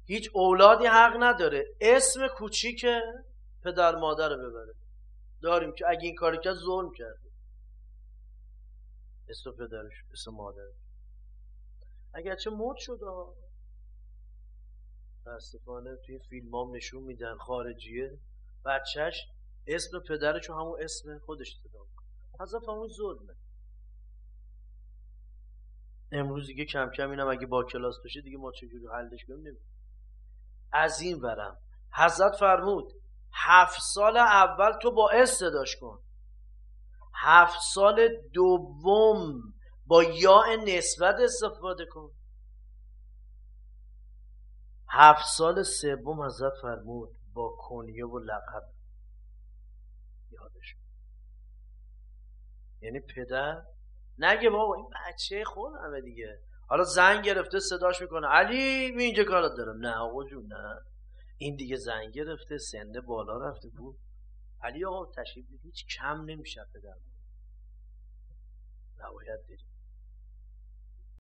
هیچ اولادی حق نداره اسم کوچیک پدر مادر رو ببره. داریم که اگه این کاری کرد ظلم کرده، اسم پدرش اسم مادرش، اگرچه مد شده متاسفانه توی فیلم ها نشون میدن خارجیه بچهش اسم پدرش رو همون اسم خودش صدا میکنه. حذف همون ظلمه. امروز دیگه کم کم اینم اگه با کلاس بشه دیگه ما چجوری حلش کنیم نمیدونم. از این ورم حضرت فرمود 7 سال اول تو با اس صداش کن، 7 سال دوم با یا نسبت استفاده کن، 7 سال سوم حضرت فرمود با کنیه و لقب یادش. یعنی پدر نگه بابا این بچه خودمه دیگه، حالا زنگ گرفته صداش میکنه علی اینجا کارت دارم، نه آقا جون نه، این دیگه زنگ گرفته سنده بالا رفته بود، علی آقا تشریف هیچ کم نمیشه پدر، نباید بریم.